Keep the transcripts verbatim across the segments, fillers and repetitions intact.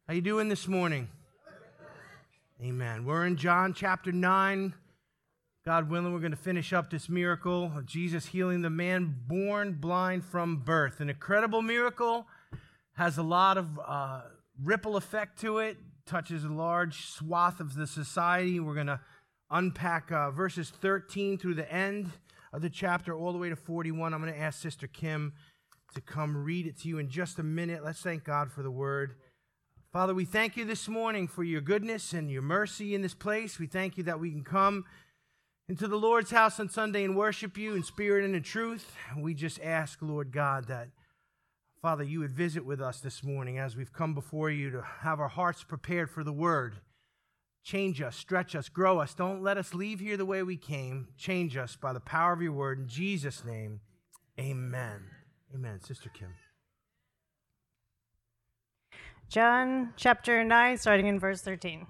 How you doing this morning? Amen. We're in John chapter nine. God willing, we're going to finish up this miracle of Jesus healing the man born blind from birth. An incredible miracle, has a lot of uh, ripple effect to it, touches a large swath of the society. We're going to unpack uh, verses thirteen through the end of the chapter all the way to forty-one. I'm going to ask Sister Kim to come read it to you in just a minute. Let's thank God for the word. Father, we thank you this morning for your goodness and your mercy in this place. We thank you that we can come into the Lord's house on Sunday and worship you in spirit and in truth. We just ask, Lord God, that, Father, you would visit with us this morning as we've come before you to have our hearts prepared for the word. Change us, stretch us, grow us. Don't let us leave here the way we came. Change us by the power of your word. In Jesus' name, amen. Amen. Sister Kim. John chapter nine, starting in verse thirteen.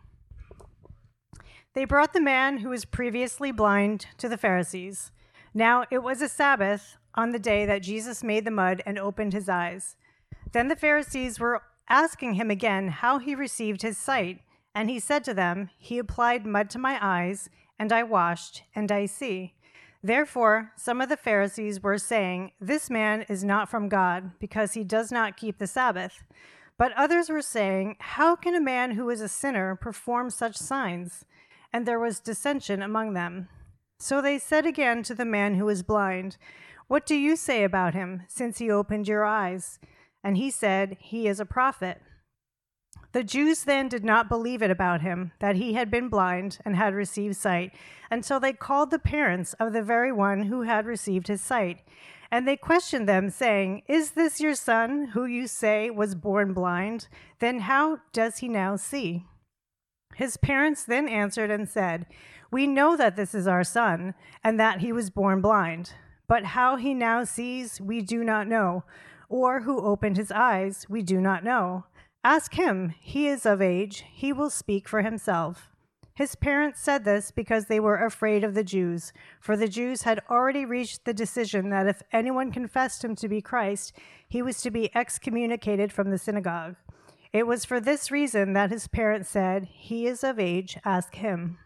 They brought the man who was previously blind to the Pharisees. Now it was a Sabbath on the day that Jesus made the mud and opened his eyes. Then the Pharisees were asking him again how he received his sight. And he said to them, "He applied mud to my eyes, and I washed, and I see." Therefore, some of the Pharisees were saying, "This man is not from God, because he does not keep the Sabbath." But others were saying, "How can a man who is a sinner perform such signs?" And there was dissension among them. So they said again to the man who was blind, "What do you say about him, since he opened your eyes?" And he said, "He is a prophet." The Jews then did not believe it about him, that he had been blind and had received sight, until they called the parents of the very one who had received his sight. And they questioned them, saying, "Is this your son, who you say was born blind? Then how does he now see?" His parents then answered and said, "We know that this is our son, and that he was born blind. But how he now sees, we do not know, or who opened his eyes, we do not know. Ask him, he is of age, he will speak for himself." His parents said this because they were afraid of the Jews, for the Jews had already reached the decision that if anyone confessed him to be Christ, he was to be excommunicated from the synagogue. It was for this reason that his parents said, "He is of age, ask him."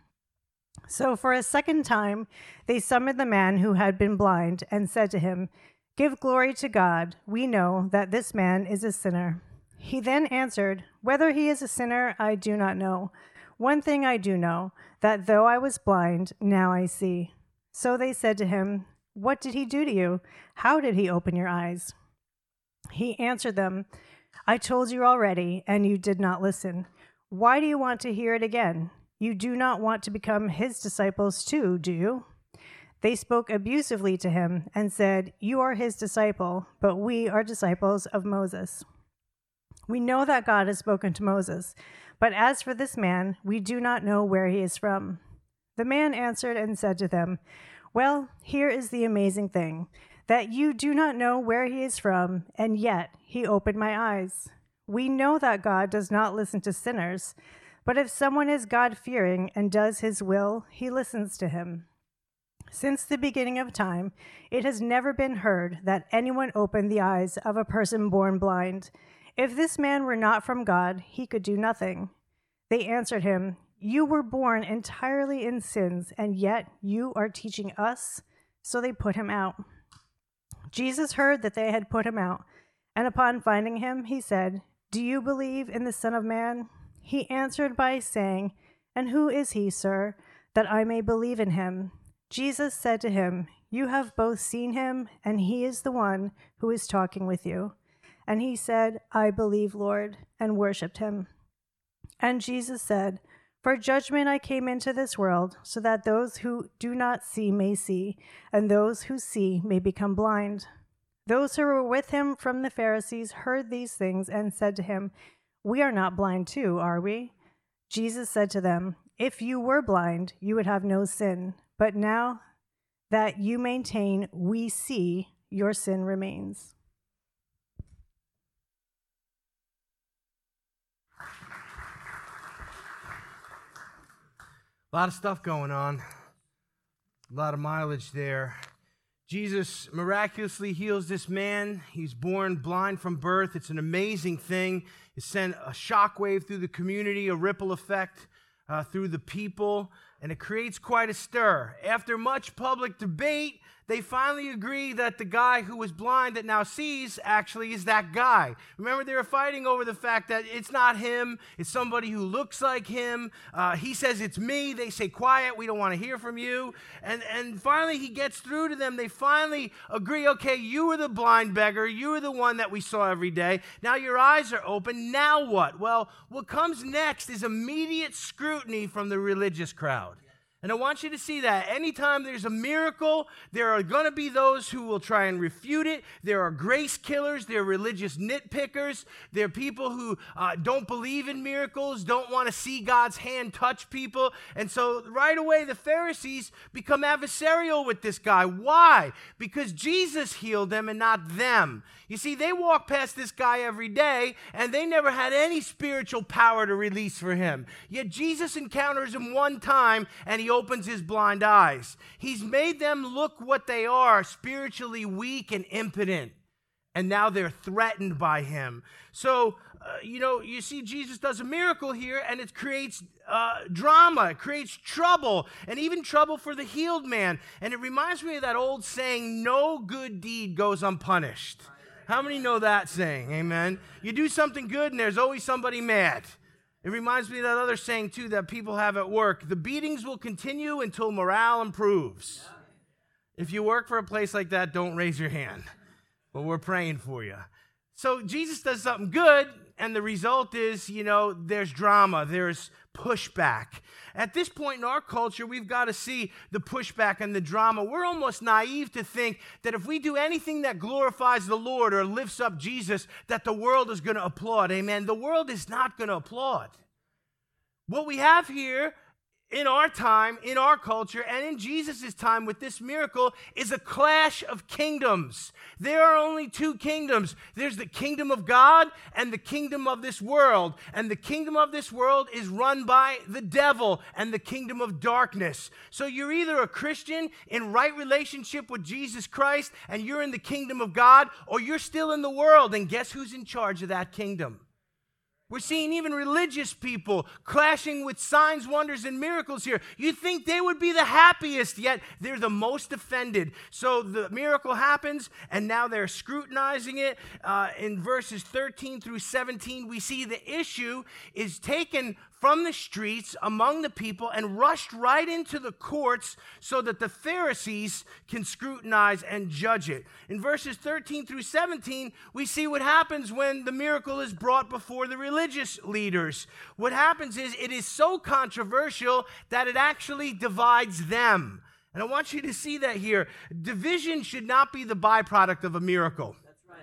So for a second time, they summoned the man who had been blind and said to him, "Give glory to God. We know that this man is a sinner." He then answered, "Whether he is a sinner, I do not know. One thing I do know, that though I was blind, now I see." So they said to him, "What did he do to you? How did he open your eyes?" He answered them, "I told you already, and you did not listen. Why do you want to hear it again? You do not want to become his disciples too, do you?" They spoke abusively to him and said, "You are his disciple, but we are disciples of Moses. We know that God has spoken to Moses, but as for this man, we do not know where he is from." The man answered and said to them, "Well, here is the amazing thing, that you do not know where he is from, and yet he opened my eyes. We know that God does not listen to sinners, but if someone is God-fearing and does his will, he listens to him. Since the beginning of time, it has never been heard that anyone opened the eyes of a person born blind. If this man were not from God, he could do nothing." They answered him, "You were born entirely in sins, and yet you are teaching us?" So they put him out. Jesus heard that they had put him out, and upon finding him, he said, "Do you believe in the Son of Man?" He answered by saying, "And who is he, sir, that I may believe in him?" Jesus said to him, "You have both seen him, and he is the one who is talking with you." And he said, "I believe, Lord," and worshipped him. And Jesus said, "For judgment I came into this world, so that those who do not see may see, and those who see may become blind." Those who were with him from the Pharisees heard these things and said to him, "We are not blind too, are we?" Jesus said to them, "If you were blind, you would have no sin. But now that you maintain, 'We see,' your sin remains." A lot of stuff going on. A lot of mileage there. Jesus miraculously heals this man. He's born blind from birth. It's an amazing thing. It sent a shockwave through the community, a ripple effect uh, through the people, and it creates quite a stir. After much public debate, they finally agree that the guy who was blind that now sees actually is that guy. Remember, they were fighting over the fact that it's not him, it's somebody who looks like him. Uh, he says, it's me. They say, quiet, we don't want to hear from you. And, and finally, he gets through to them. They finally agree, okay, you were the blind beggar. You were the one that we saw every day. Now your eyes are open. Now what? Well, what comes next is immediate scrutiny from the religious crowd. And I want you to see that anytime there's a miracle, there are going to be those who will try and refute it. There are grace killers. There are religious nitpickers. There are people who uh, don't believe in miracles, don't want to see God's hand touch people. And so right away, the Pharisees become adversarial with this guy. Why? Because Jesus healed them and not them. You see, they walk past this guy every day, and they never had any spiritual power to release for him. Yet Jesus encounters him one time, and he opens his blind eyes. He's made them look what they are, spiritually weak and impotent. And now they're threatened by him. So, uh, you know, you see Jesus does a miracle here, and it creates uh, drama. It creates trouble, and even trouble for the healed man. And it reminds me of that old saying, no good deed goes unpunished. How many know that saying? Amen. You do something good, and there's always somebody mad. It reminds me of that other saying, too, that people have at work. The beatings will continue until morale improves. If you work for a place like that, don't raise your hand. But we're praying for you. So Jesus does something good, and the result is, you know, there's drama, there's pushback. At this point in our culture, we've got to see the pushback and the drama. We're almost naive to think that if we do anything that glorifies the Lord or lifts up Jesus, that the world is going to applaud. Amen. The world is not going to applaud. What we have here in our time, in our culture, and in Jesus' time with this miracle is a clash of kingdoms. There are only two kingdoms. There's the kingdom of God and the kingdom of this world. And the kingdom of this world is run by the devil and the kingdom of darkness. So you're either a Christian in right relationship with Jesus Christ and you're in the kingdom of God, or you're still in the world. And guess who's in charge of that kingdom? We're seeing even religious people clashing with signs, wonders, and miracles here. You think they would be the happiest, yet they're the most offended. So the miracle happens, and now they're scrutinizing it. Uh, in verses thirteen through seventeen, we see the issue is taken from the streets among the people and rushed right into the courts so that the Pharisees can scrutinize and judge it. In verses thirteen through seventeen, we see what happens when the miracle is brought before the religious leaders. What happens is it is so controversial that it actually divides them. And I want you to see that here. Division should not be the byproduct of a miracle.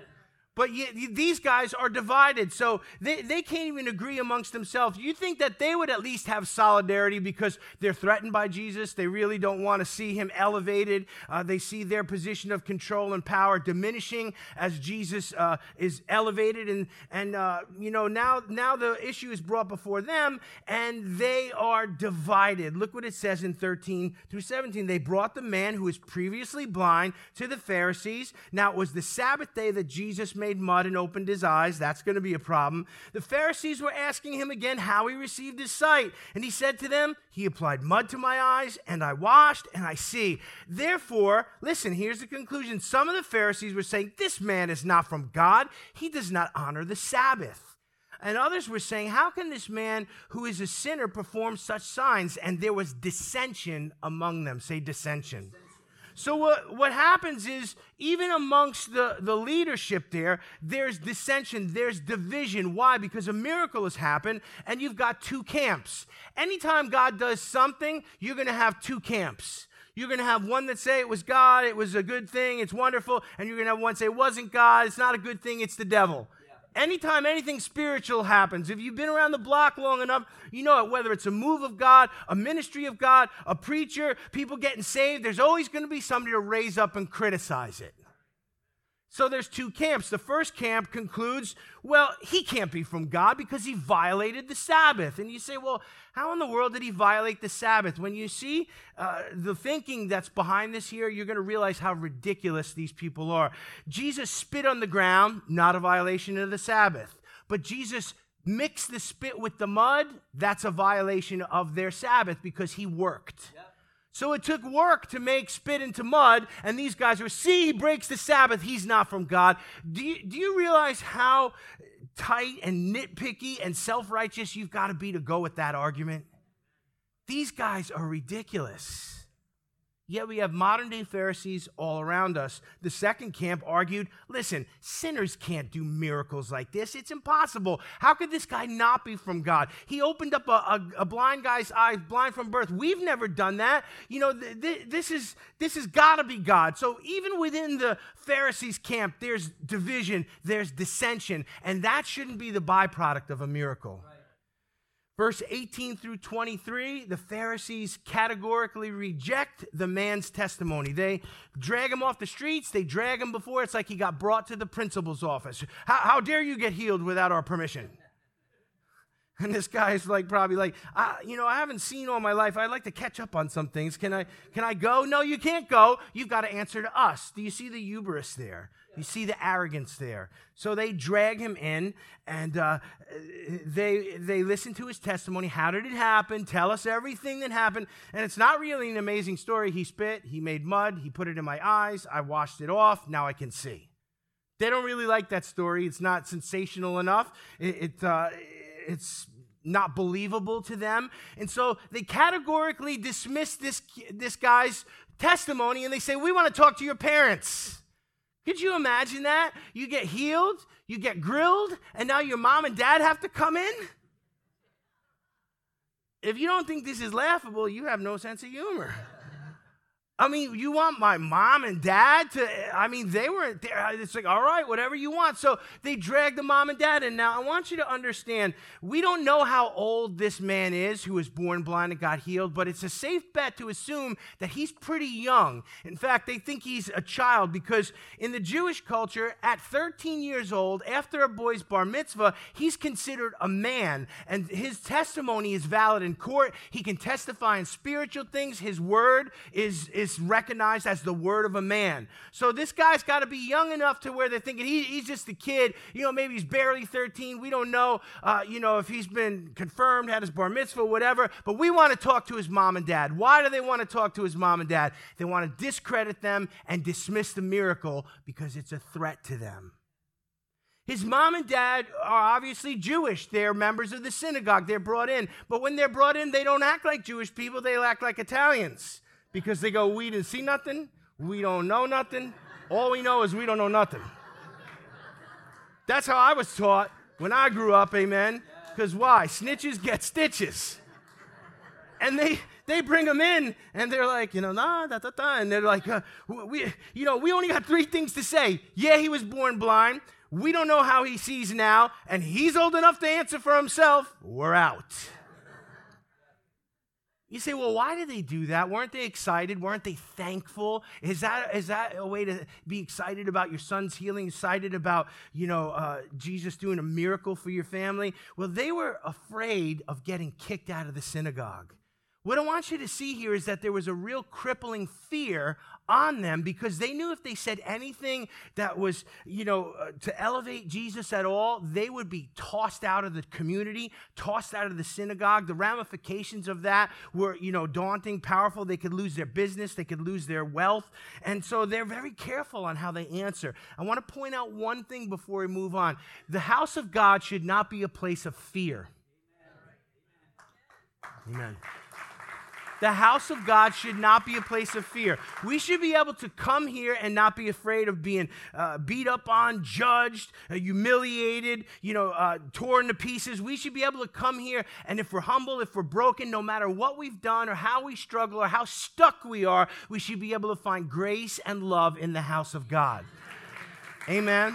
But yet, these guys are divided, so they, they can't even agree amongst themselves. You think that they would at least have solidarity because they're threatened by Jesus? They really don't want to see him elevated. Uh, they see their position of control and power diminishing as Jesus uh, is elevated. And, and uh, you know, now, now the issue is brought before them, and they are divided. Look what it says in thirteen through seventeen. They brought the man who was previously blind to the Pharisees. Now, it was the Sabbath day that Jesus made mud and opened his eyes. That's going to be a problem. The Pharisees were asking him again how he received his sight. And he said to them, he applied mud to my eyes, and I washed, and I see. Therefore, listen, here's the conclusion. Some of the Pharisees were saying, this man is not from God. He does not honor the Sabbath. And others were saying, how can this man who is a sinner perform such signs? And there was dissension among them. Say dissension. So what, what happens is, even amongst the, the leadership there, there's dissension, there's division. Why? Because a miracle has happened, and you've got two camps. Anytime God does something, you're going to have two camps. You're going to have one that say it was God, it was a good thing, it's wonderful, and you're going to have one say it wasn't God, it's not a good thing, it's the devil. Anytime anything spiritual happens, if you've been around the block long enough, you know it, whether it's a move of God, a ministry of God, a preacher, people getting saved, there's always going to be somebody to raise up and criticize it. So there's two camps. The first camp concludes, well, he can't be from God because he violated the Sabbath. And you say, well, how in the world did he violate the Sabbath? When you see uh, the thinking that's behind this here, you're going to realize how ridiculous these people are. Jesus spit on the ground, not a violation of the Sabbath. But Jesus mixed the spit with the mud, that's a violation of their Sabbath because he worked. Yep. So it took work to make spit into mud, and these guys were, see, he breaks the Sabbath, he's not from God. Do you, do you realize how tight and nitpicky and self-righteous you've got to be to go with that argument? These guys are ridiculous. Yet we have modern-day Pharisees all around us. The second camp argued, listen, sinners can't do miracles like this. It's impossible. How could this guy not be from God? He opened up a, a, a blind guy's eyes, blind from birth. We've never done that. You know, th- th- this is this has got to be God. So even within the Pharisees' camp, there's division, there's dissension, and that shouldn't be the byproduct of a miracle. Right. Verse eighteen through twenty-three, the Pharisees categorically reject the man's testimony. They drag him off the streets. They drag him before. It's like he got brought to the principal's office. How, how dare you get healed without our permission? And this guy's like, probably like, I, you know, I haven't seen all my life. I'd like to catch up on some things. Can I, can I go? No, you can't go. You've got to answer to us. Do you see the hubris there? You see the arrogance there. So they drag him in, and uh, they they listen to his testimony. How did it happen? Tell us everything that happened. And it's not really an amazing story. He spit, he made mud, he put it in my eyes, I washed it off, now I can see. They don't really like that story. It's not sensational enough. It, it uh, it's not believable to them. And so they categorically dismiss this, this guy's testimony, and they say, we want to talk to your parents. Could you imagine that? You get healed, you get grilled, and now your mom and dad have to come in? If you don't think this is laughable, you have no sense of humor. I mean, you want my mom and dad to, I mean, they were there. It's like, all right, whatever you want. So they dragged the mom and dad in. Now, I want you to understand, we don't know how old this man is who was born blind and got healed, but it's a safe bet to assume that he's pretty young. In fact, they think he's a child because in the Jewish culture, at thirteen years old, after a boy's bar mitzvah, he's considered a man, and his testimony is valid in court. He can testify in spiritual things. His word is, is recognized as the word of a man. So this guy's got to be young enough to where they're thinking he, he's just a kid. You know, maybe he's barely thirteen. We don't know, uh, you know, if he's been confirmed, had his bar mitzvah, whatever. But we want to talk to his mom and dad. Why do they want to talk to his mom and dad? They want to discredit them and dismiss the miracle because it's a threat to them. His mom and dad are obviously Jewish. They're members of the synagogue. They're brought in. But when they're brought in, they don't act like Jewish people. They act like Italians. Because they go, we didn't see nothing, we don't know nothing, all we know is we don't know nothing. That's how I was taught when I grew up, amen? Because why? Snitches get stitches. And they they bring them in, and they're like, you know, nah, da, da, da. And they're like, uh, we, you know, we only got three things to say. Yeah, he was born blind. We don't know how he sees now, and he's old enough to answer for himself. We're out. You say, well, why did they do that? Weren't they excited? Weren't they thankful? Is that is that a way to be excited about your son's healing, excited about, you know, uh, Jesus doing a miracle for your family? Well, they were afraid of getting kicked out of the synagogue. What I want you to see here is that there was a real crippling fear on them because they knew if they said anything that was, you know, uh, to elevate Jesus at all, they would be tossed out of the community, tossed out of the synagogue. The ramifications of that were, you know, daunting, powerful. They could lose their business. They could lose their wealth. And so they're very careful on how they answer. I want to point out one thing before we move on. The house of God should not be a place of fear. Amen. The house of God should not be a place of fear. We should be able to come here and not be afraid of being uh, beat up on, judged, uh, humiliated, you know, uh, torn to pieces. We should be able to come here, and if we're humble, if we're broken, no matter what we've done or how we struggle or how stuck we are, we should be able to find grace and love in the house of God. Amen.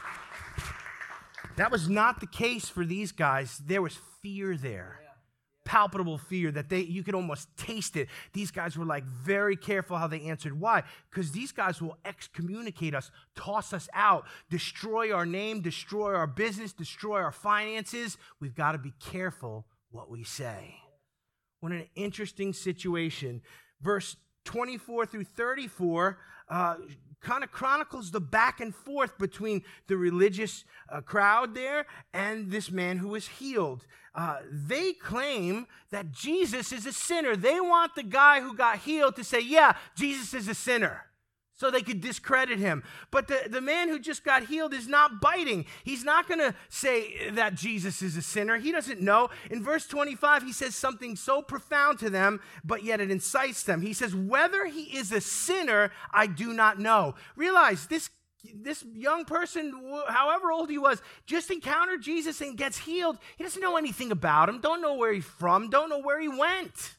That was not the case for these guys. There was fear there. palpable fear that they you could almost taste it. These guys were like very careful how they answered. Why? Because these guys will excommunicate us, toss us out, destroy our name, destroy our business, destroy our finances. We've got to be careful what we say. What an interesting situation. Verse twenty-four through thirty-four uh, kind of chronicles the back and forth between the religious uh, crowd there and this man who was healed. Uh, they claim that Jesus is a sinner. They want the guy who got healed to say, yeah, Jesus is a sinner, so they could discredit him. But the, the man who just got healed is not biting. He's not going to say that Jesus is a sinner. He doesn't know. In verse twenty-five, he says something so profound to them, but yet it incites them. He says, whether he is a sinner, I do not know. Realize this, this young person, however old he was, just encountered Jesus and gets healed. He doesn't know anything about him, don't know where he's from, don't know where he went.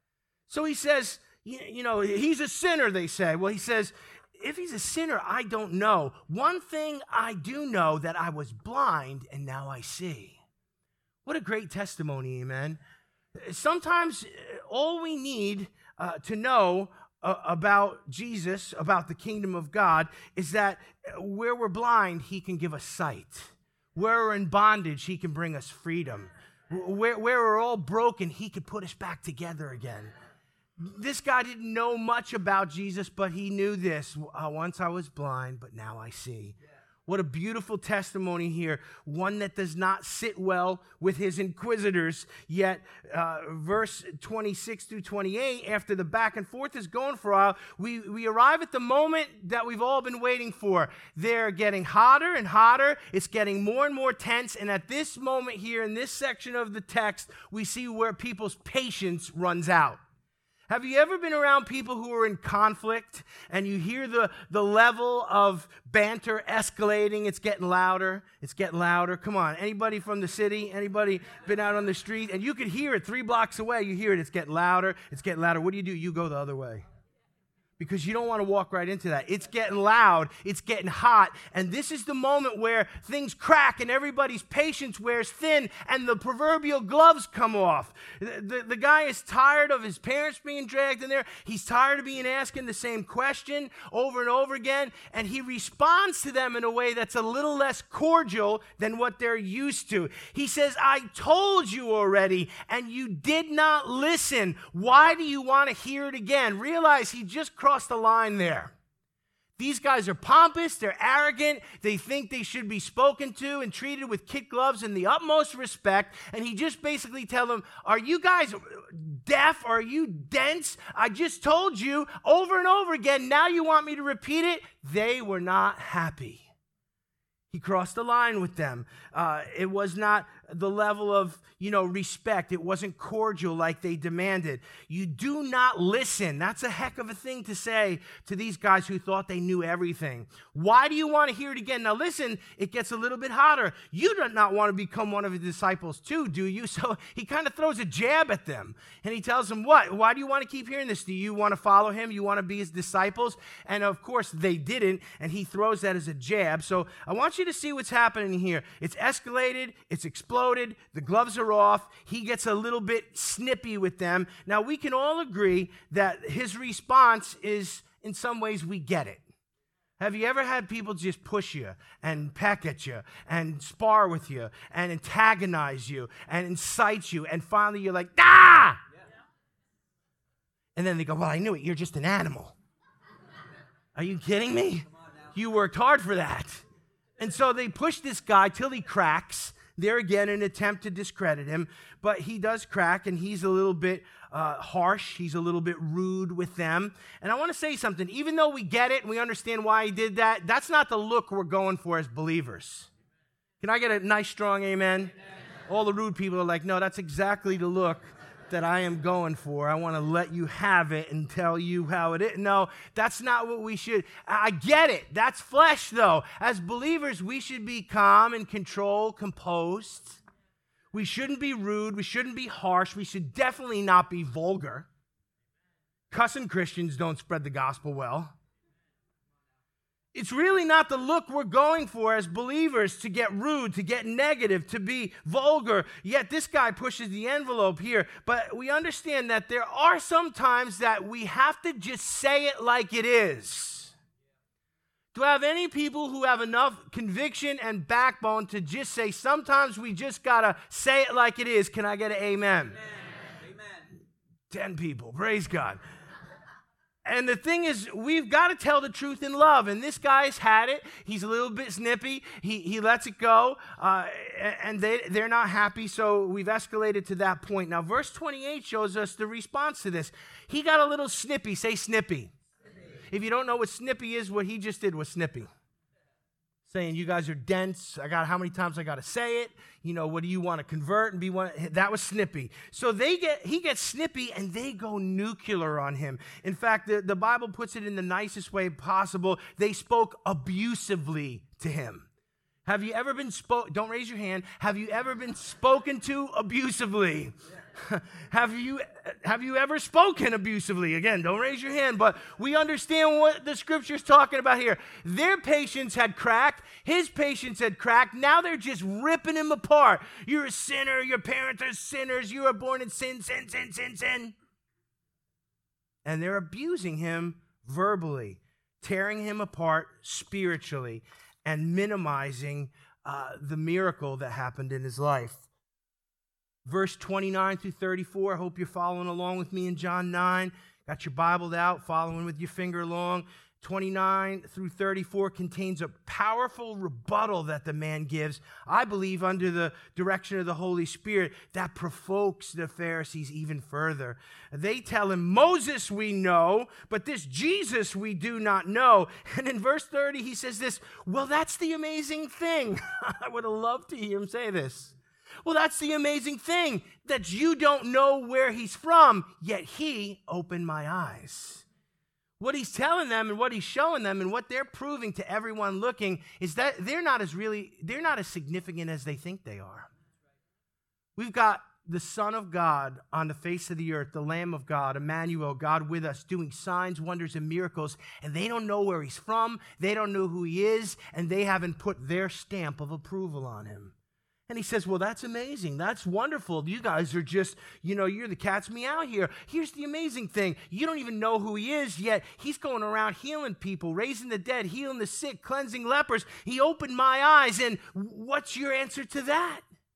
So he says, you know, he's a sinner, they say. Well, he says, if he's a sinner, I don't know. One thing I do know, that I was blind and now I see. What a great testimony, amen. Sometimes all we need uh, to know uh, about Jesus, about the kingdom of God, is that where we're blind, he can give us sight. Where we're in bondage, he can bring us freedom. Where, where we're all broken, he can put us back together again. This guy didn't know much about Jesus, but he knew this. Uh, once I was blind, but now I see. Yeah. What a beautiful testimony here. One that does not sit well with his inquisitors. Yet, uh, verse twenty-six through twenty-eight, after the back and forth is going for a while, we, we arrive at the moment that we've all been waiting for. They're getting hotter and hotter. It's getting more and more tense. And at this moment here, in this section of the text, we see where people's patience runs out. Have you ever been around people who are in conflict and you hear the, the level of banter escalating? It's getting louder. It's getting louder. Come on. Anybody from the city? Anybody been out on the street? And you could hear it three blocks away. You hear it. It's getting louder. It's getting louder. What do you do? You go the other way. Because you don't want to walk right into that. It's getting loud. It's getting hot. And this is the moment where things crack and everybody's patience wears thin and the proverbial gloves come off. The, the, the guy is tired of his parents being dragged in there. He's tired of being asking the same question over and over again. And he responds to them in a way that's a little less cordial than what they're used to. He says, I told you already, and you did not listen. Why do you want to hear it again? Realize he just crossed the line there. These guys are pompous, they're arrogant, they think they should be spoken to and treated with kid gloves and the utmost respect, and he just basically tells them, are you guys deaf? Are you dense? I just told you over and over again, now you want me to repeat it? They were not happy. He crossed the line with them. Uh, it was not the level of, you know, respect. It wasn't cordial like they demanded. You do not listen. That's a heck of a thing to say to these guys who thought they knew everything. Why do you want to hear it again? Now listen, it gets a little bit hotter. You do not want to become one of his disciples too, do you? So he kind of throws a jab at them. And he tells them, what? Why do you want to keep hearing this? Do you want to follow him? You want to be his disciples? And of course they didn't. And he throws that as a jab. So I want you to see what's happening here. It's escalated. It's exploded. The gloves are off. He gets a little bit snippy with them. Now, we can all agree that his response is, in some ways, we get it. Have you ever had people just push you and peck at you and spar with you and antagonize you and incite you, and finally you're like, ah! Yeah. And then they go, well, I knew it. You're just an animal. Are you kidding me? You worked hard for that. And so they push this guy till he cracks. There again, an attempt to discredit him. But he does crack, and he's a little bit uh, harsh. He's a little bit rude with them. And I want to say something. Even though we get it and we understand why he did that, that's not the look we're going for as believers. Can I get a nice, strong amen? Amen. All the rude people are like, no, that's exactly the look that I am going for. I want to let you have it and tell you how it is. No, that's not what we should. I get it. That's flesh, though. As believers, we should be calm and controlled, composed. We shouldn't be rude. We shouldn't be harsh. We should definitely not be vulgar. Cussing Christians don't spread the gospel well. It's really not the look we're going for as believers, to get rude, to get negative, to be vulgar. Yet this guy pushes the envelope here. But we understand that there are some times that we have to just say it like it is. Do I have any people who have enough conviction and backbone to just say, sometimes we just got to say it like it is? Can I get an amen? Amen. Amen. Ten people. Praise God. And the thing is, we've got to tell the truth in love. And this guy's had it. He's a little bit snippy. He he lets it go. Uh, and they, they're not happy, so we've escalated to that point. Now, verse twenty-eight shows us the response to this. He got a little snippy. Say snippy. Snippy. If you don't know what snippy is, what he just did was snippy. Saying, you guys are dense. I got how many times I got to say it? You know, what do you want to convert and be one? That was snippy. So they get he gets snippy and they go nuclear on him. In fact, the, the Bible puts it in the nicest way possible. They spoke abusively to him. Have you ever been spoke? Don't raise your hand. Have you ever been spoken to abusively? have you have you ever spoken abusively? Again, don't raise your hand, but we understand what the scripture's talking about here. Their patience had cracked. His patience had cracked. Now they're just ripping him apart. You're a sinner. Your parents are sinners. You were born in sin, sin, sin, sin, sin. And they're abusing him verbally, tearing him apart spiritually, and minimizing uh, the miracle that happened in his life. Verse twenty-nine through thirty-four, I hope you're following along with me in John nine. Got your Bible out, following with your finger along. twenty-nine through thirty-four contains a powerful rebuttal that the man gives, I believe under the direction of the Holy Spirit, that provokes the Pharisees even further. They tell him, Moses we know, but this Jesus we do not know. And in verse thirty, he says this, well, that's the amazing thing. I would have loved to hear him say this. Well, that's the amazing thing, that you don't know where he's from, yet he opened my eyes. What he's telling them and what he's showing them and what they're proving to everyone looking is that they're not as really, they're not as significant as they think they are. We've got the Son of God on the face of the earth, the Lamb of God, Emmanuel, God with us, doing signs, wonders, and miracles, and they don't know where he's from, they don't know who he is, and they haven't put their stamp of approval on him. And he says, well, that's amazing. That's wonderful. You guys are just, you know, you're the cat's meow here. Here's the amazing thing. You don't even know who he is, yet he's going around healing people, raising the dead, healing the sick, cleansing lepers. He opened my eyes. And what's your answer to that?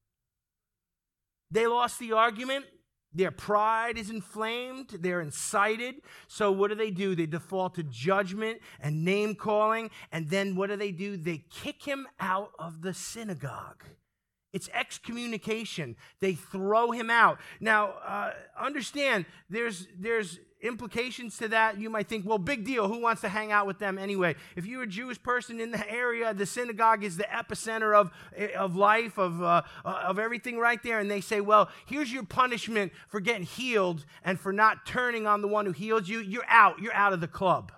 They lost the argument. Their pride is inflamed. They're incited. So what do they do? They default to judgment and name calling. And then what do they do? They kick him out of the synagogue. It's excommunication. They throw him out. Now, uh, understand, there's there's implications to that. You might think, well, big deal. Who wants to hang out with them anyway? If you're a Jewish person in the area, the synagogue is the epicenter of, of life, of, uh, of everything right there. And they say, well, here's your punishment for getting healed and for not turning on the one who healed you. You're out. You're out of the club.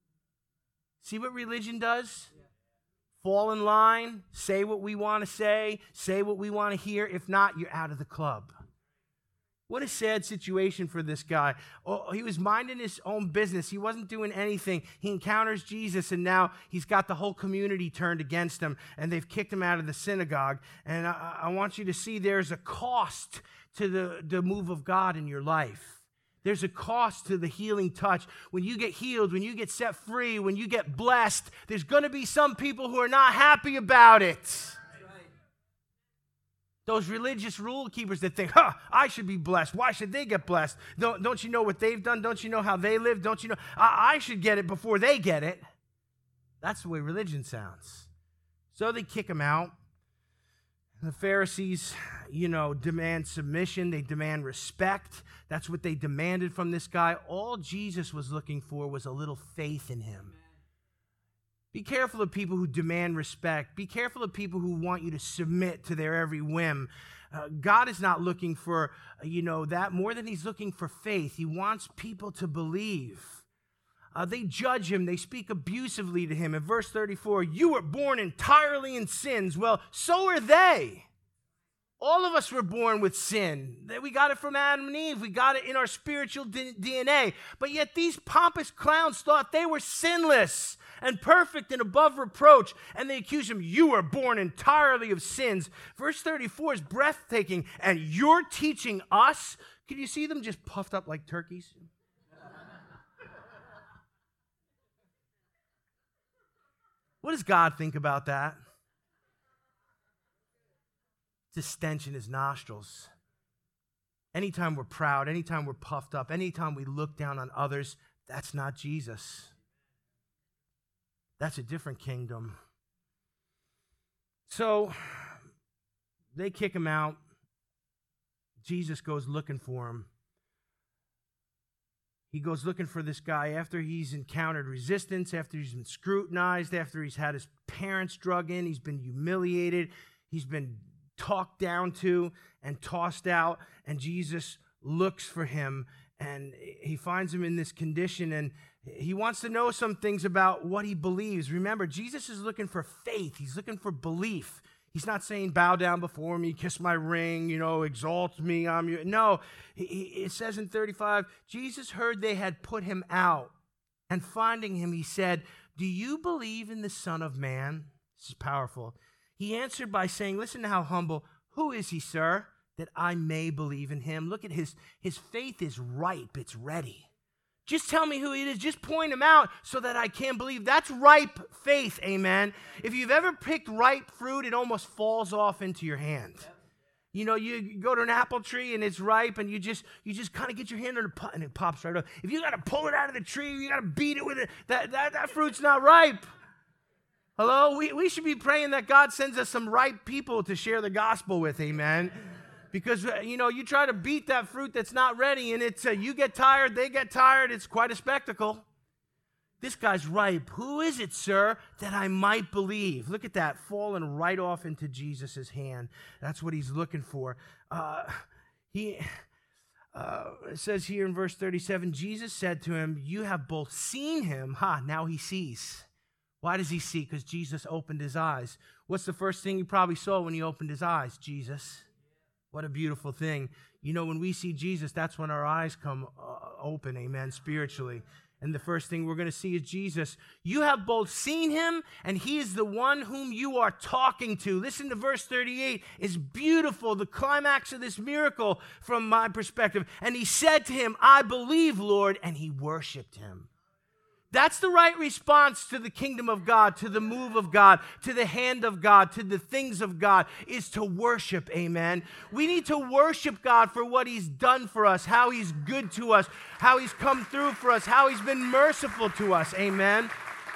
See what religion does? Fall in line, say what we want to say, say what we want to hear. If not, you're out of the club. What a sad situation for this guy. Oh, he was minding his own business. He wasn't doing anything. He encounters Jesus, and now he's got the whole community turned against him, and they've kicked him out of the synagogue. And I, I want you to see there's a cost to the, the move of God in your life. There's a cost to the healing touch. When you get healed, when you get set free, when you get blessed, there's going to be some people who are not happy about it. Right. Those religious rule keepers that think, huh, I should be blessed. Why should they get blessed? Don't, don't you know what they've done? Don't you know how they live? Don't you know? I, I should get it before they get it. That's the way religion sounds. So they kick him out. The Pharisees, you know, demand submission. They demand respect. That's what they demanded from this guy. All Jesus was looking for was a little faith in him. Be careful of people who demand respect. Be careful of people who want you to submit to their every whim. Uh, God is not looking for, you know, that more than he's looking for faith. He wants people to believe. Uh, they judge him. They speak abusively to him. In verse thirty-four, you were born entirely in sins. Well, so are they. All of us were born with sin. We got it from Adam and Eve. We got it in our spiritual D N A. But yet these pompous clowns thought they were sinless and perfect and above reproach. And they accused him, you were born entirely of sins. Verse thirty-four is breathtaking. And you're teaching us? Can you see them just puffed up like turkeys? What does God think about that? It's a stench in his nostrils. Anytime we're proud, anytime we're puffed up, anytime we look down on others, that's not Jesus. That's a different kingdom. So they kick him out. Jesus goes looking for him. He goes looking for this guy after he's encountered resistance, after he's been scrutinized, after he's had his parents drug in, he's been humiliated, he's been talked down to and tossed out, and Jesus looks for him, and he finds him in this condition, and he wants to know some things about what he believes. Remember, Jesus is looking for faith. He's looking for belief. He's not saying, bow down before me, kiss my ring, you know, exalt me. I'm your. No, he, he, it says in thirty-five, Jesus heard they had put him out, and finding him, he said, do you believe in the Son of Man? This is powerful. He answered by saying, listen to how humble, who is he, sir, that I may believe in him? Look at his, his faith is ripe, it's ready. Just tell me who it is. Just point him out so that I can believe. That's ripe faith, amen. If you've ever picked ripe fruit, it almost falls off into your hand. You know, you go to an apple tree and it's ripe, and you just you just kind of get your hand on it and it pops right up. If you got to pull it out of the tree, you got to beat it with it. That that that fruit's not ripe. Hello, we we should be praying that God sends us some ripe people to share the gospel with, amen. Because, you know, you try to beat that fruit that's not ready, and it's uh, you get tired, they get tired. It's quite a spectacle. This guy's ripe. Who is it, sir, that I might believe? Look at that, falling right off into Jesus' hand. That's what he's looking for. Uh, he uh, it says here in verse thirty-seven, Jesus said to him, you have both seen him. Ha, now he sees. Why does he see? Because Jesus opened his eyes. What's the first thing he probably saw when he opened his eyes? Jesus. What a beautiful thing. You know, when we see Jesus, that's when our eyes come uh, open, amen, spiritually. And the first thing we're going to see is Jesus. You have both seen him, and he is the one whom you are talking to. Listen to verse thirty-eight. It's beautiful, the climax of this miracle from my perspective. And he said to him, I believe, Lord, and he worshiped him. That's the right response to the kingdom of God, to the move of God, to the hand of God, to the things of God, is to worship, amen. We need to worship God for what he's done for us, how he's good to us, how he's come through for us, how he's been merciful to us, amen.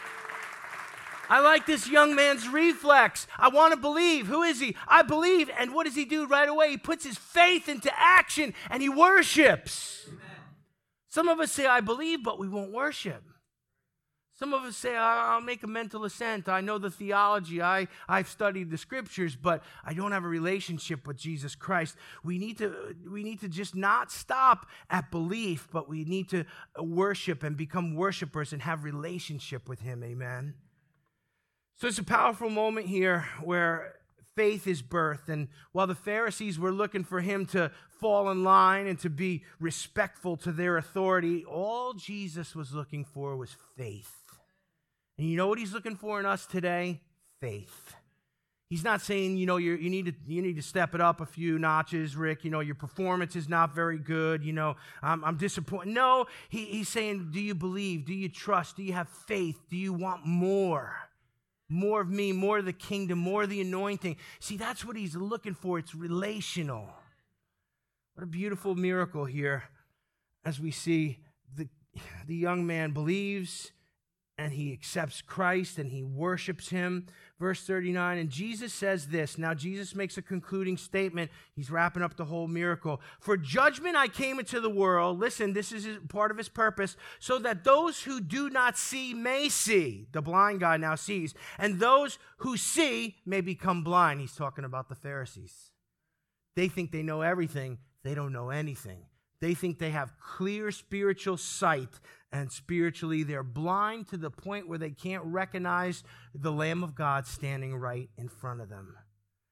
I like this young man's reflex. I want to believe. Who is he? I believe. And what does he do right away? He puts his faith into action, and he worships. Amen. Some of us say, I believe, but we won't worship. Some of us say, I'll make a mental assent. I know the theology. I, I've studied the scriptures, but I don't have a relationship with Jesus Christ. We need to, we need to just not stop at belief, but we need to worship and become worshipers and have relationship with him, amen? So it's a powerful moment here where faith is birthed. And while the Pharisees were looking for him to fall in line and to be respectful to their authority, all Jesus was looking for was faith. And you know what he's looking for in us today? Faith. He's not saying, you know, you're, you need to you need to step it up a few notches, Rick. You know, your performance is not very good. You know, I'm, I'm disappointed. No, he, he's saying, do you believe? Do you trust? Do you have faith? Do you want more? More of me, more of the kingdom, more of the anointing. See, that's what he's looking for. It's relational. What a beautiful miracle here as we see the, the young man believes and he accepts Christ and he worships him. Verse thirty-nine, and Jesus says this. Now, Jesus makes a concluding statement. He's wrapping up the whole miracle. For judgment I came into the world. Listen, this is part of his purpose, so that those who do not see may see. The blind guy now sees. And those who see may become blind. He's talking about the Pharisees. They think they know everything. They don't know anything. They think they have clear spiritual sight, and spiritually they're blind to the point where they can't recognize the Lamb of God standing right in front of them.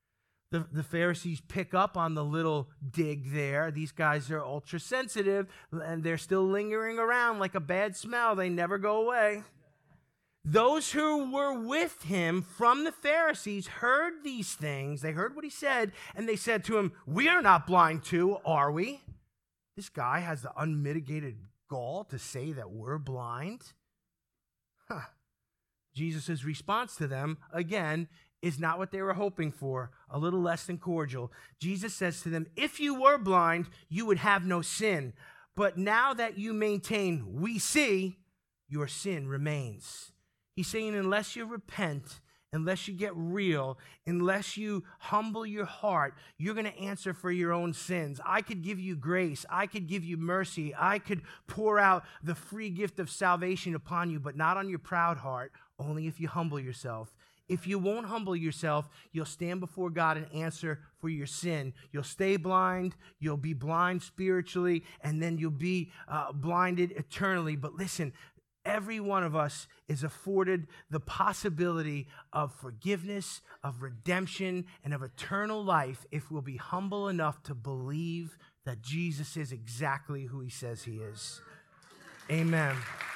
The, the Pharisees pick up on the little dig there. These guys are ultra sensitive, and they're still lingering around like a bad smell. They never go away. Those who were with him from the Pharisees heard these things. They heard what he said, and they said to him, "We are not blind too, are we?" This guy has the unmitigated gall to say that we're blind. Huh. Jesus' response to them, again, is not what they were hoping for, a little less than cordial. Jesus says to them, "If you were blind, you would have no sin. But now that you maintain, 'We see,' your sin remains." He's saying unless you repent, unless you get real, unless you humble your heart, you're going to answer for your own sins. I could give you grace. I could give you mercy. I could pour out the free gift of salvation upon you, but not on your proud heart, only if you humble yourself. If you won't humble yourself, you'll stand before God and answer for your sin. You'll stay blind, you'll be blind spiritually, and then you'll be uh, blinded eternally. But listen, every one of us is afforded the possibility of forgiveness, of redemption, and of eternal life if we'll be humble enough to believe that Jesus is exactly who he says he is. Amen.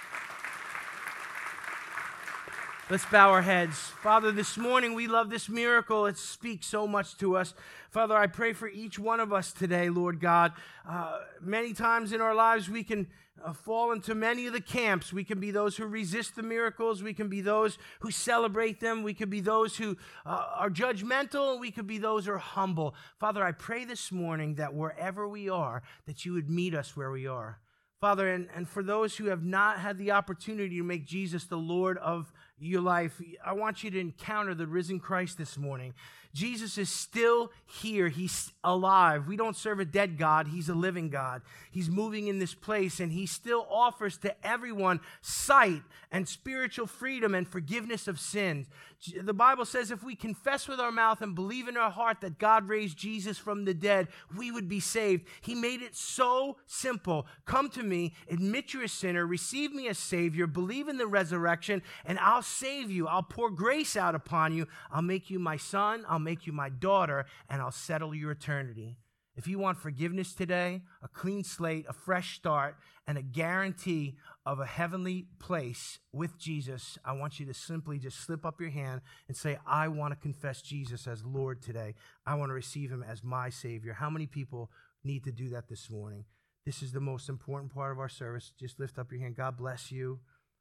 Let's bow our heads. Father, this morning we love this miracle. It speaks so much to us. Father, I pray for each one of us today, Lord God. Uh, many times in our lives we can uh, fall into many of the camps. We can be those who resist the miracles. We can be those who celebrate them. We could be those who uh, are judgmental. We could be those who are humble. Father, I pray this morning that wherever we are, that you would meet us where we are. Father, and, and for those who have not had the opportunity to make Jesus the Lord of your life, I want you to encounter the risen Christ this morning. Jesus is still here. He's alive. We don't serve a dead God. He's a living God. He's moving in this place, and he still offers to everyone sight and spiritual freedom and forgiveness of sins. The Bible says if we confess with our mouth and believe in our heart that God raised Jesus from the dead, we would be saved. He made it so simple. Come to me, admit you're a sinner, receive me as Savior, believe in the resurrection, and I'll save you. I'll pour grace out upon you. I'll make you my son. I'll make you my daughter, and I'll settle your eternity. If you want forgiveness today, a clean slate, a fresh start, and a guarantee of a heavenly place with Jesus, I want you to simply just slip up your hand and say, I want to confess Jesus as Lord today. I want to receive him as my Savior. How many people need to do that this morning? This is the most important part of our service. Just lift up your hand. God bless you.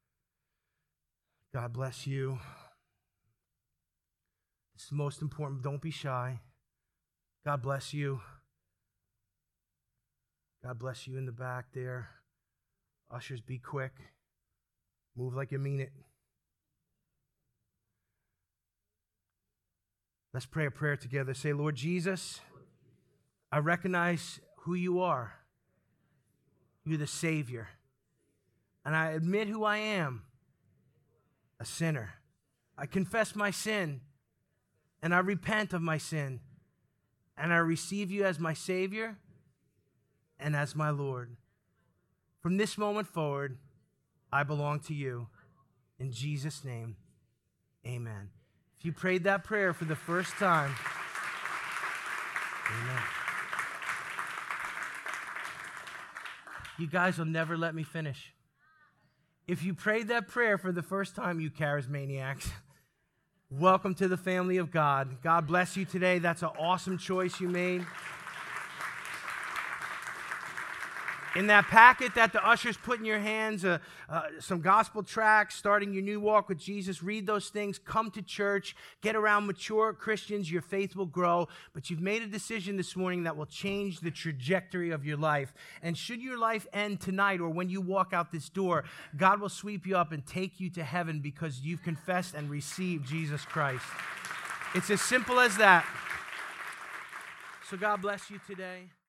God bless you. It's the most important. Don't be shy. God bless you. God bless you in the back there. Ushers, be quick. Move like you mean it. Let's pray a prayer together. Say, Lord Jesus, I recognize who you are. You're the Savior. And I admit who I am, a sinner. I confess my sin, and I repent of my sin, and I receive you as my Savior and as my Lord. From this moment forward, I belong to you. In Jesus' name, amen. If you prayed that prayer for the first time, amen. You guys will never let me finish. If you prayed that prayer for the first time, you charismaniacs, welcome to the family of God. God bless you today. That's an awesome choice you made. In that packet that the ushers put in your hands, uh, uh, some gospel tracts, starting your new walk with Jesus, read those things, come to church, get around mature Christians, your faith will grow. But you've made a decision this morning that will change the trajectory of your life. And should your life end tonight or when you walk out this door, God will sweep you up and take you to heaven because you've confessed and received Jesus Christ. It's as simple as that. So God bless you today.